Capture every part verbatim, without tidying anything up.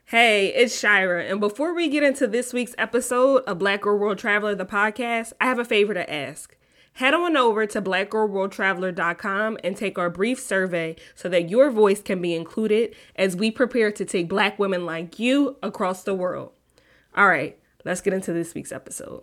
Hey, it's Shira, and before we get into this week's episode of Black Girl World Traveler, the podcast, I have a favor to ask. Head on over to black girl world traveler dot com and take our brief survey so that your voice can be included as we prepare to take Black women like you across the world. All right, let's get into this week's episode.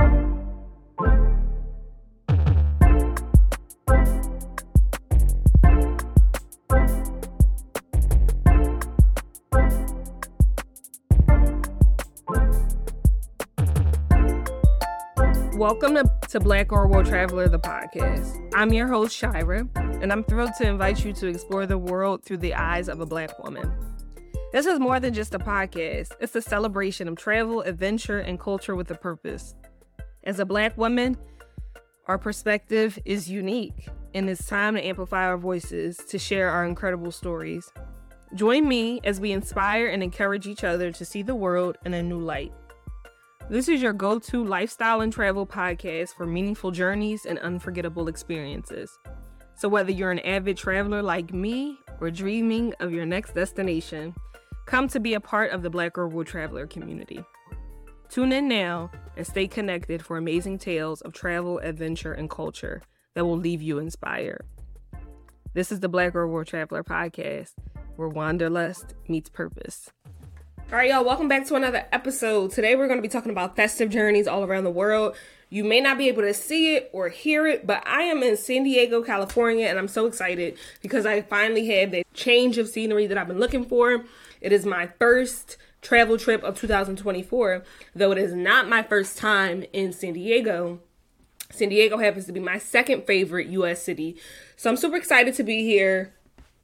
Welcome to, to Black Girl World Traveler, the podcast. I'm your host, Shira, and I'm thrilled to invite you to explore the world through the eyes of a Black woman. This is more than just a podcast. It's a celebration of travel, adventure, and culture with a purpose. As a Black woman, our perspective is unique, and it's time to amplify our voices to share our incredible stories. Join me as we inspire and encourage each other to see the world in a new light. This is your go-to lifestyle and travel podcast for meaningful journeys and unforgettable experiences. So whether you're an avid traveler like me or dreaming of your next destination, come to be a part of the Black Girl World Traveler community. Tune in now and stay connected for amazing tales of travel, adventure, and culture that will leave you inspired. This is the Black Girl World Traveler podcast, where wanderlust meets purpose. All right, y'all, welcome back to another episode. Today we're going to be talking about festive journeys all around the world. You may not be able to see it or hear it, but I am in San Diego, California, and I'm so excited because I finally had the change of scenery that I've been looking for. It is my first travel trip of two thousand twenty-four, though it is not my first time in San Diego. San Diego happens to be my second favorite U S city, so I'm super excited to be here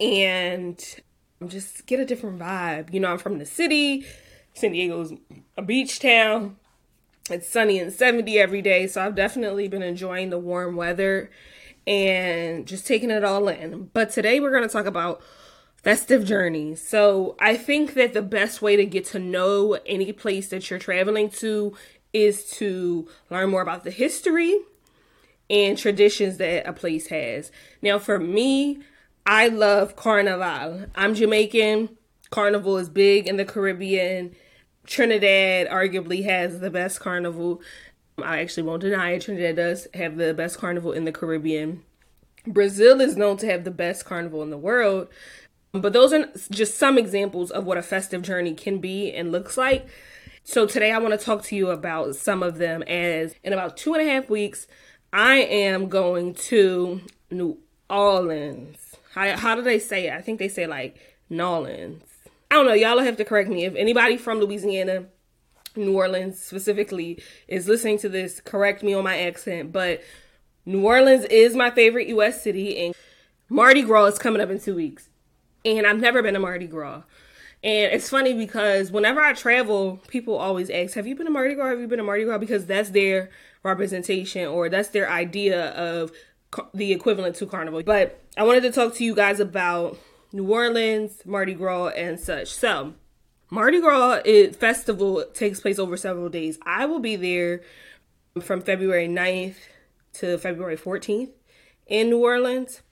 and just get a different vibe. You know, I'm from the city. San Diego's a beach town. It's sunny and seventy every day, so I've definitely been enjoying the warm weather and just taking it all in. But today we're going to talk about festive journeys. So I think that the best way to get to know any place that you're traveling to is to learn more about the history and traditions that a place has. Now, for me, I love Carnival. I'm Jamaican. Carnival is big in the Caribbean. Trinidad arguably has the best carnival. I actually won't deny it. Trinidad does have the best carnival in the Caribbean. Brazil is known to have the best carnival in the world. But those are just some examples of what a festive journey can be and looks like. So today I want to talk to you about some of them, as in about two and a half weeks, I am going to New Orleans. How, how do they say it? I think they say like Nolans. I don't know. Y'all will have to correct me. If anybody from Louisiana, New Orleans specifically, is listening to this, correct me on my accent. But New Orleans is my favorite U S city, and Mardi Gras is coming up in two weeks. And I've never been to Mardi Gras. And it's funny because whenever I travel, people always ask, have you been to Mardi Gras? Have you been to Mardi Gras? Because that's their representation, or that's their idea of the equivalent to Carnival. But I wanted to talk to you guys about New Orleans, Mardi Gras, and such. So, Mardi Gras is, festival takes place over several days. I will be there from February ninth to February fourteenth in New Orleans.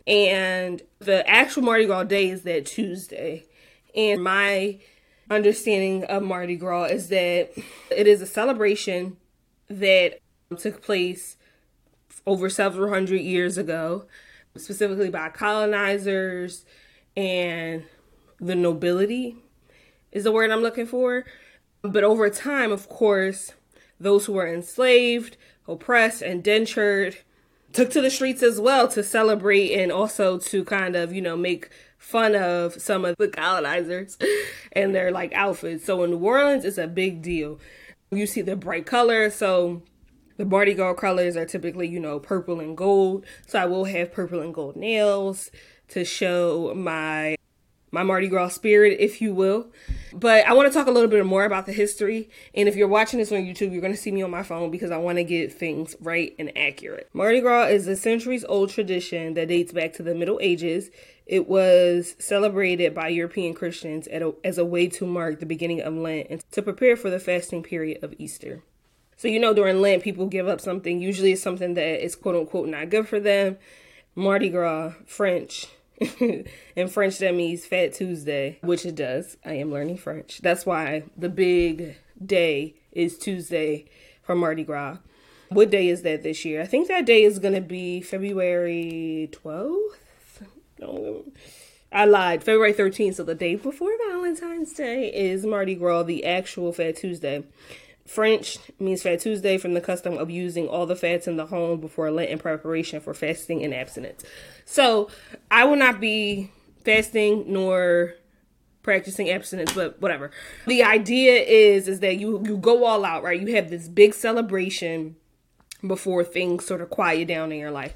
And the actual Mardi Gras day is that Tuesday. And my understanding of Mardi Gras is that it is a celebration that took place over several hundred years ago, specifically by colonizers and the nobility is the word I'm looking for. But over time, of course, those who were enslaved, oppressed, and indentured took to the streets as well to celebrate and also to kind of, you know, make fun of some of the colonizers and their like outfits. So in New Orleans, it's a big deal. You see the bright colors. So the Mardi Gras colors are typically, you know, purple and gold. So I will have purple and gold nails to show my my Mardi Gras spirit, if you will. But I want to talk a little bit more about the history. And if you're watching this on YouTube, you're going to see me on my phone because I want to get things right and accurate. Mardi Gras is a centuries old tradition that dates back to the Middle Ages. It was celebrated by European Christians at a, as a way to mark the beginning of Lent and to prepare for the fasting period of Easter. So, you know, during Lent, people give up something. Usually it's something that is quote unquote not good for them. Mardi Gras, French, In French, that means Fat Tuesday, which it does. I am learning French. That's why the big day is Tuesday for Mardi Gras. What day is that this year? I think that day is going to be February twelfth. No, I lied. February thirteenth. So the day before Valentine's Day is Mardi Gras, the actual Fat Tuesday. French means Fat Tuesday from the custom of using all the fats in the home before Lent in preparation for fasting and abstinence. So I will not be fasting nor practicing abstinence, but whatever. The idea is, is that you, you go all out, right? You have this big celebration before things sort of quiet down in your life.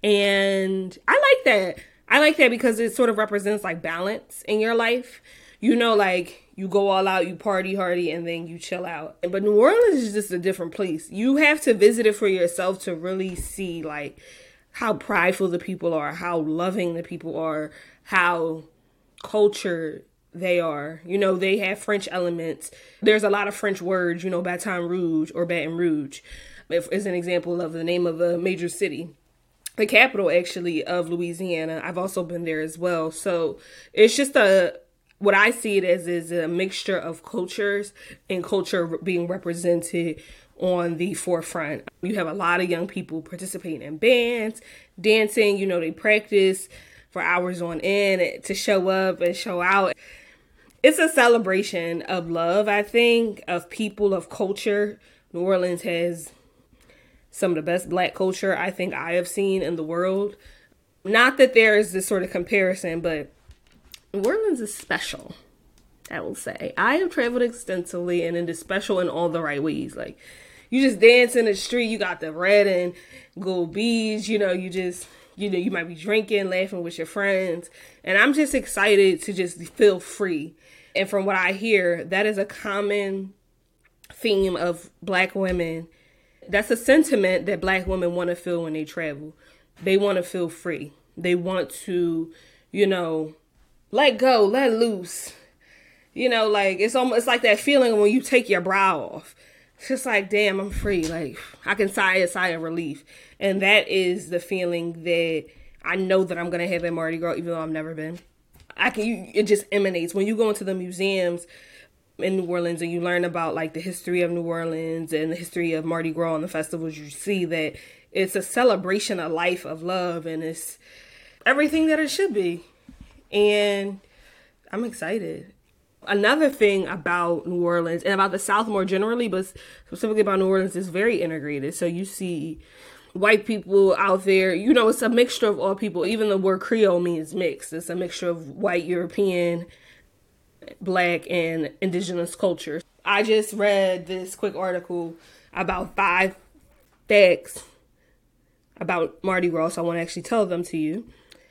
And I like that. I like that because it sort of represents like balance in your life. You know, like you go all out, you party hardy, and then you chill out. But New Orleans is just a different place. You have to visit it for yourself to really see like how prideful the people are, how loving the people are, how cultured they are. You know, they have French elements. There's a lot of French words, you know, Baton Rouge or Baton Rouge is an example of the name of a major city. The capital, actually, of Louisiana. I've also been there as well. So it's just a... What I see it as is a mixture of cultures and culture being represented on the forefront. You have a lot of young people participating in bands, dancing. You know, they practice for hours on end to show up and show out. It's a celebration of love, I think, of people, of culture. New Orleans has some of the best Black culture I think I have seen in the world. Not that there is this sort of comparison, but New Orleans is special, I will say. I have traveled extensively, and it is special in all the right ways. Like, you just dance in the street, you got the red and gold beads, you know, you just, you know, you might be drinking, laughing with your friends. And I'm just excited to just feel free. And from what I hear, that is a common theme of Black women. That's a sentiment that Black women want to feel when they travel. They want to feel free. They want to, you know, let go, let loose. You know, like, it's almost it's like that feeling when you take your brow off. It's just like, damn, I'm free. Like, I can sigh a sigh of relief. And that is the feeling that I know that I'm going to have at Mardi Gras, even though I've never been. I can, you, it just emanates. When you go into the museums in New Orleans and you learn about, like, the history of New Orleans and the history of Mardi Gras and the festivals, you see that it's a celebration of life, of love, and it's everything that it should be. And I'm excited. Another thing about New Orleans and about the South more generally, but specifically about New Orleans, is very integrated. So you see white people out there, you know, it's a mixture of all people. Even the word Creole means mixed. It's a mixture of white, European, Black, and indigenous cultures. I just read this quick article about five facts about Mardi Gras, so I want to actually tell them to you.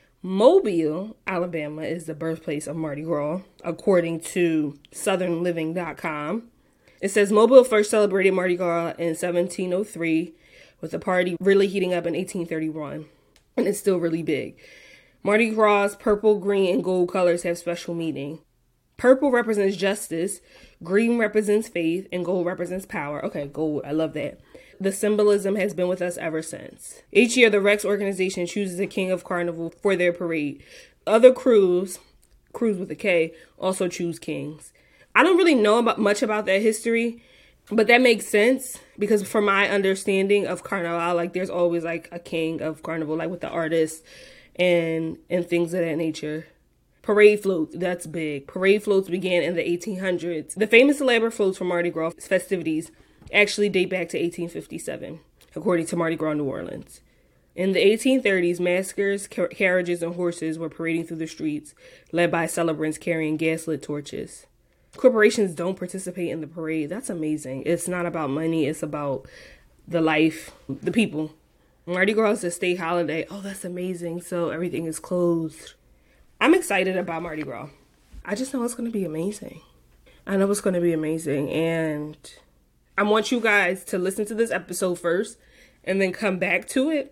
Mobile, Alabama, is the birthplace of Mardi Gras, according to southern living dot com. It says Mobile first celebrated Mardi Gras in seventeen oh three, with the party really heating up in eighteen thirty-one, and it's still really big. Mardi Gras' purple, green, and gold colors have special meaning. Purple represents justice, green represents faith, and gold represents power. Okay, gold, I love that. The symbolism has been with us ever since. Each year, the Rex organization chooses a king of carnival for their parade. Other crews, crews with a K, also choose kings. I don't really know about much about that history, but that makes sense because from my understanding of Carnival, like there's always like a king of Carnival, like with the artists and and things of that nature. Parade floats, that's big. Parade floats began in the eighteen hundreds. The famous elaborate floats for Mardi Gras festivities actually date back to eighteen fifty-seven, according to Mardi Gras New Orleans. In the eighteen thirties, maskers, car- carriages, and horses were parading through the streets, led by celebrants carrying gaslit torches. Corporations don't participate in the parade. That's amazing. It's not about money. It's about the life, the people. Mardi Gras is a state holiday. Oh, that's amazing. So everything is closed. I'm excited about Mardi Gras. I just know it's going to be amazing. I know it's going to be amazing. And I want you guys to listen to this episode first and then come back to it.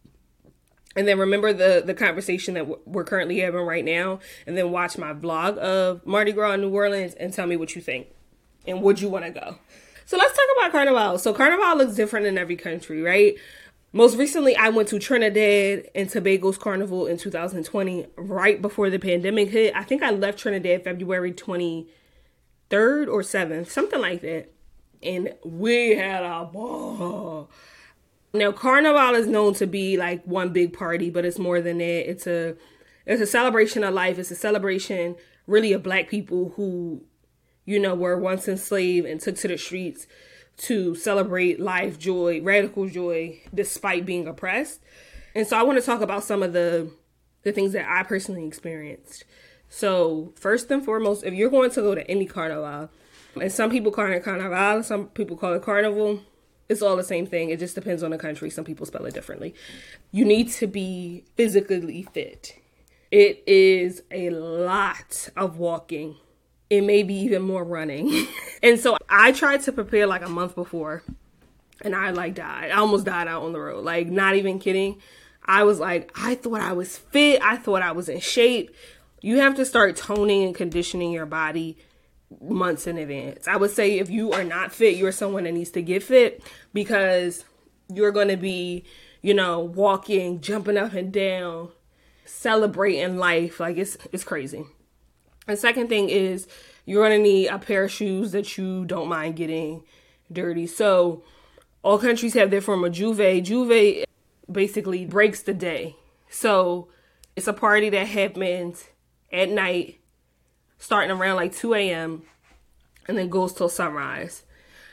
And then remember the, the conversation that we're currently having right now. And then watch my vlog of Mardi Gras in New Orleans and tell me what you think. And would you want to go? So let's talk about Carnival. So Carnival looks different in every country, right? Most recently, I went to Trinidad and Tobago's Carnival in two thousand twenty, right before the pandemic hit. I think I left Trinidad February twenty-third or seventh, something like that. And we had a ball. Now, Carnival is known to be like one big party, but it's more than that. It's a it's a celebration of life. It's a celebration, really, of Black people who, you know, were once enslaved and took to the streets to celebrate life, joy, radical joy, despite being oppressed. And so I want to talk about some of the the things that I personally experienced. So first and foremost, if you're going to go to any carnival, and some people call it carnival, some people call it carnival, it's all the same thing. It just depends on the country. Some people spell it differently. You need to be physically fit. It is a lot of walking. It may be even more running. And so I tried to prepare like a month before, and I like died. I almost died out on the road. Like, not even kidding. I was like, I thought I was fit. I thought I was in shape. You have to start toning and conditioning your body months in advance. I would say if you are not fit, you're someone that needs to get fit, because you're going to be, you know, walking, jumping up and down, celebrating life. Like, it's it's crazy. The second thing is you're going to need a pair of shoes that you don't mind getting dirty. So all countries have their form of Juve. Juve basically breaks the day. So it's a party that happens at night, starting around like two a.m. and then goes till sunrise.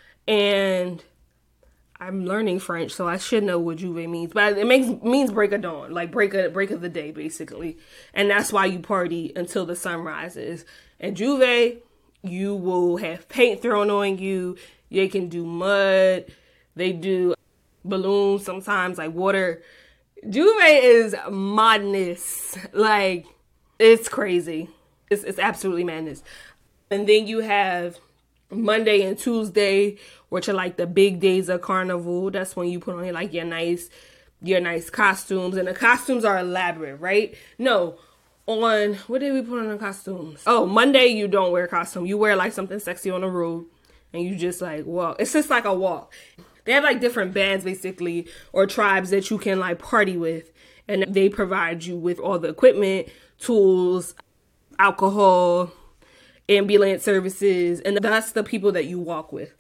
And I'm learning French, so I should know what Juve means. But it makes means break of dawn, like break of, break of the day, basically. And that's why you party until the sun rises. And Juve, you will have paint thrown on you. They can do mud. They do balloons sometimes, like water. Juve is madness. Like, it's crazy. It's, it's absolutely madness. And then you have Monday and Tuesday, which are like the big days of Carnival. That's when you put on like your nice, your nice costumes. And the costumes are elaborate, right? No, on, what did we put on the costumes? Oh, Monday you don't wear a costume. You wear like something sexy on the road. And you just like walk. It's just like a walk. They have like different bands basically, or tribes that you can like party with. And they provide you with all the equipment, tools, alcohol, ambulance services, and that's the people that you walk with.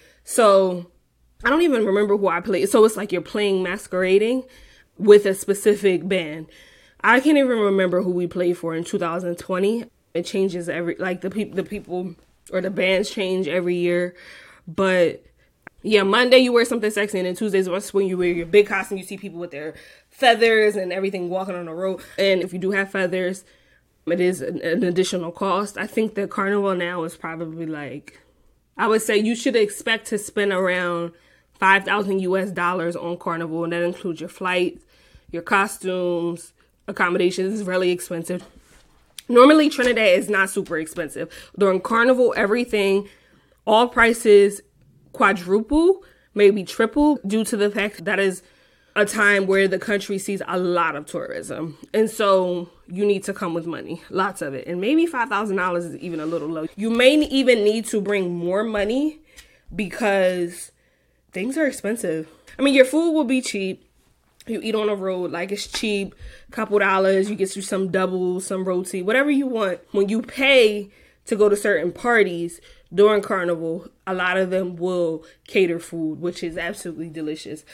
So I don't even remember who I played. So it's like you're playing masquerading with a specific band. I can't even remember who we played for in two thousand twenty. It changes every, like the people, the people or the bands change every year. But yeah, Monday you wear something sexy, and then Tuesdays is when you wear your big costume. You see people with their feathers and everything walking on the road. And if you do have feathers, it is an, an additional cost. I think the carnival now is probably like, I would say you should expect to spend around five thousand U S dollars on carnival. And that includes your flights, your costumes, accommodations. Is really expensive. Normally Trinidad is not super expensive. During carnival, everything, all prices quadruple, maybe triple, due to the fact that is a time where the country sees a lot of tourism. And so you need to come with money, lots of it. And maybe five thousand dollars is even a little low. You may even need to bring more money because things are expensive. I mean, your food will be cheap. You eat on the road, like it's cheap, couple dollars. You get you some doubles, some roti, whatever you want. When you pay to go to certain parties during Carnival, a lot of them will cater food, which is absolutely delicious.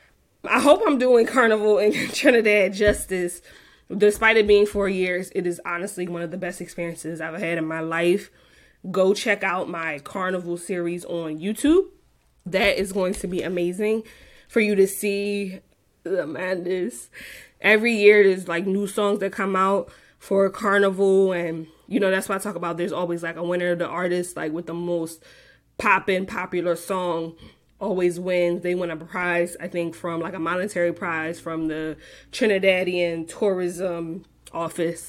I hope I'm doing Carnival in Trinidad justice. Despite it being four years, it is honestly one of the best experiences I've had in my life. Go check out my Carnival series on YouTube. That is going to be amazing for you to see the madness. Every year there's like new songs that come out for Carnival, and you know, that's why I talk about there's always like a winner. The artist like with the most poppin' popular song always wins. They win a prize, I think, from like a monetary prize from the Trinidadian tourism office.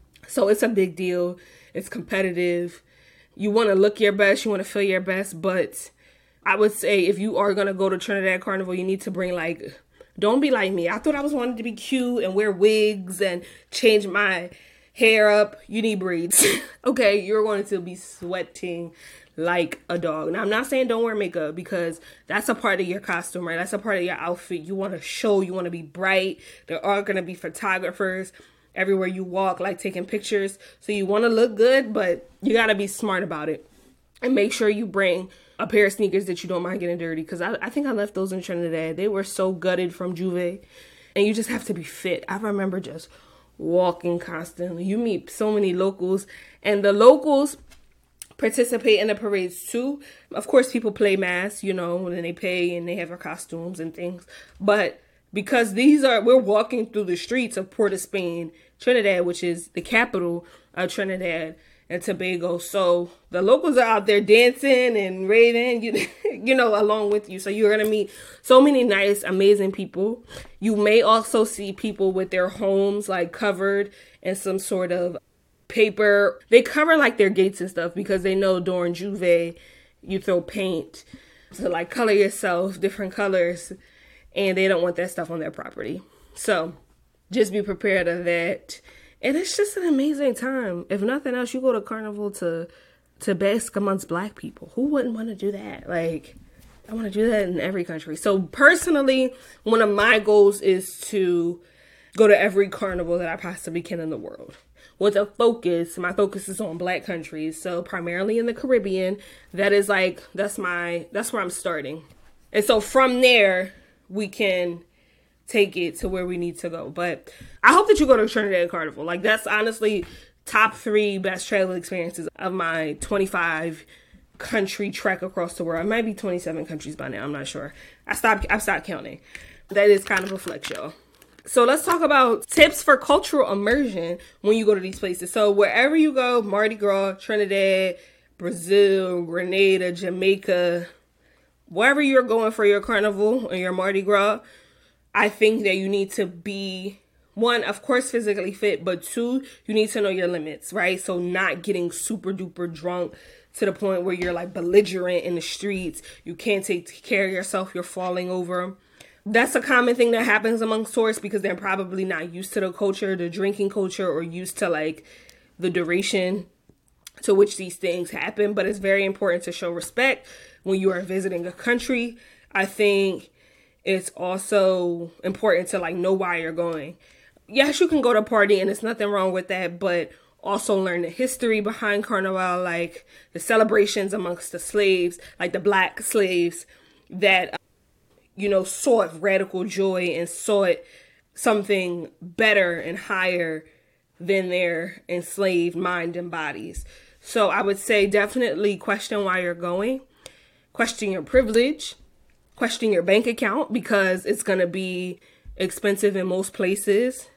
So it's a big deal. It's competitive. You want to look your best. You want to feel your best. But I would say if you are going to go to Trinidad Carnival, you need to bring like, don't be like me. I thought I was wanting to be cute and wear wigs and change my hair up, you need braids. Okay, you're going to be sweating like a dog. Now, I'm not saying don't wear makeup, because that's a part of your costume, right? That's a part of your outfit. You want to show, you want to be bright. There are going to be photographers everywhere you walk, like taking pictures. So you want to look good, but you got to be smart about it. And make sure you bring a pair of sneakers that you don't mind getting dirty. Because I, I think I left those in Trinidad. They were so gutted from Juve. And you just have to be fit. I remember just walking constantly. You meet so many locals. And the locals participate in the parades too. Of course, people play mass, you know, and they pay and they have their costumes and things. But because these are, we're walking through the streets of Port of Spain, Trinidad, which is the capital of Trinidad and Tobago. So the locals are out there dancing and raving, you, you know, along with you. So you're going to meet so many nice, amazing people. You may also see people with their homes like covered in some sort of paper. They cover like their gates and stuff because they know during Juve you throw paint to like color yourself different colors, and they don't want that stuff on their property. So just be prepared of that. And it's just an amazing time. If nothing else, you go to Carnival to to bask amongst Black people. Who wouldn't want to do that? Like, I want to do that in every country. So personally, one of my goals is to go to every carnival that I possibly can in the world. With a focus, my focus is on Black countries. So primarily in the Caribbean, that is like, that's my, that's where I'm starting. And so from there, we can take it to where we need to go. But I hope that you go to Trinidad Carnival. Like, that's honestly top three best travel experiences of my twenty-five country trek across the world. It might be twenty-seven countries by now. I'm not sure. I stopped, I've stopped counting. That is kind of a flex, y'all. So let's talk about tips for cultural immersion when you go to these places. So wherever you go, Mardi Gras, Trinidad, Brazil, Grenada, Jamaica, wherever you're going for your carnival or your Mardi Gras, I think that you need to be, one, of course, physically fit, but two, you need to know your limits, right? So not getting super duper drunk to the point where you're like belligerent in the streets. You can't take care of yourself. You're falling over. That's a common thing that happens among tourists because they're probably not used to the culture, the drinking culture, or used to like the duration to which these things happen. But it's very important to show respect when you are visiting a country. I think it's also important to like know why you're going. Yes, you can go to party and there's nothing wrong with that, but also learn the history behind Carnival, like the celebrations amongst the slaves, like the Black slaves that, you know, sought radical joy and sought something better and higher than their enslaved mind and bodies. So I would say definitely question why you're going, question your privilege, question your bank account because it's going to be expensive in most places.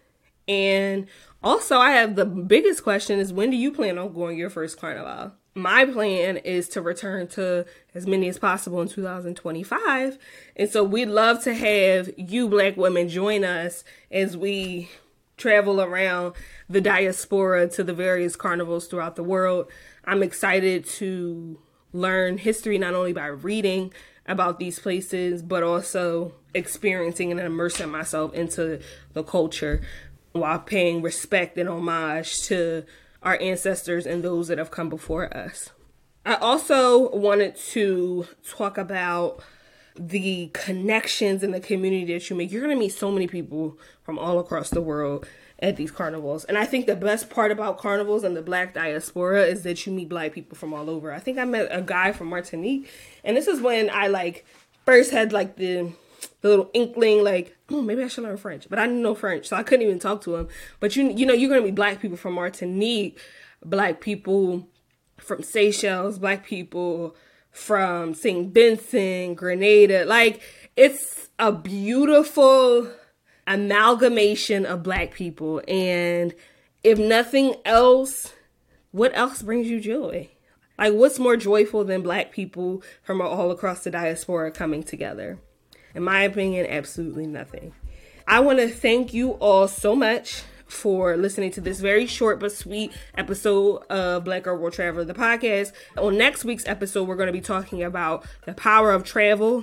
And also I have the biggest question is, when do you plan on going your first carnival? My plan is to return to as many as possible in two thousand twenty-five. And so we'd love to have you Black women join us as we travel around the diaspora to the various carnivals throughout the world. I'm excited to learn history not only by reading about these places, but also experiencing and immersing myself into the culture while paying respect and homage to our ancestors and those that have come before us. I also wanted to talk about the connections in the community that you make. You're going to meet so many people from all across the world at these carnivals. And I think the best part about carnivals and the Black diaspora is that you meet Black people from all over. I think I met a guy from Martinique, and this is when I like first had like the the little inkling, like, oh, maybe I should learn French. But I didn't know French, so I couldn't even talk to him. But, you you know, you're going to be Black people from Martinique, Black people from Seychelles, Black people from Saint Vincent, Grenada. Like, it's a beautiful amalgamation of Black people. And if nothing else, what else brings you joy? Like, what's more joyful than Black people from all across the diaspora coming together? In my opinion, absolutely nothing. I want to thank you all so much for listening to this very short but sweet episode of Black Girl World Traveler, the podcast. On next week's episode, we're going to be talking about the power of travel,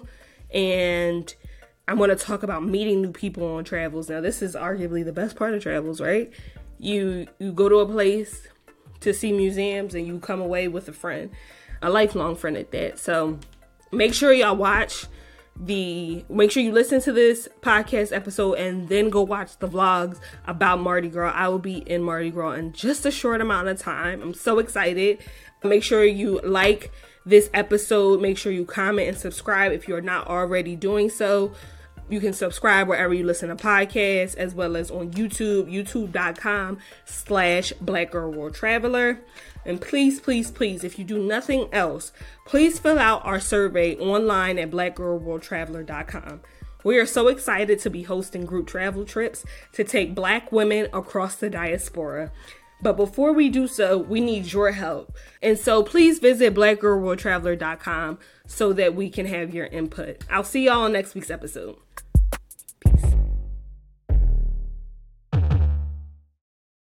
and I'm going to talk about meeting new people on travels. Now, this is arguably the best part of travels, right? you you go to a place to see museums and you come away with a friend, a lifelong friend at that. So make sure y'all watch the, make sure you listen to this podcast episode and then go watch the vlogs about Mardi Gras. I will be in Mardi Gras in just a short amount of time. I'm so excited. Make sure you like this episode. Make sure you comment and subscribe if you're not already doing so. You can subscribe wherever you listen to podcasts, as well as on YouTube, youtube.com slash Black Girl World Traveler. And please, please, please, if you do nothing else, please fill out our survey online at black girl world traveler dot com. We are so excited to be hosting group travel trips to take Black women across the diaspora. But before we do so, we need your help. And so please visit black girl world traveler dot com so that we can have your input. I'll see y'all on next week's episode.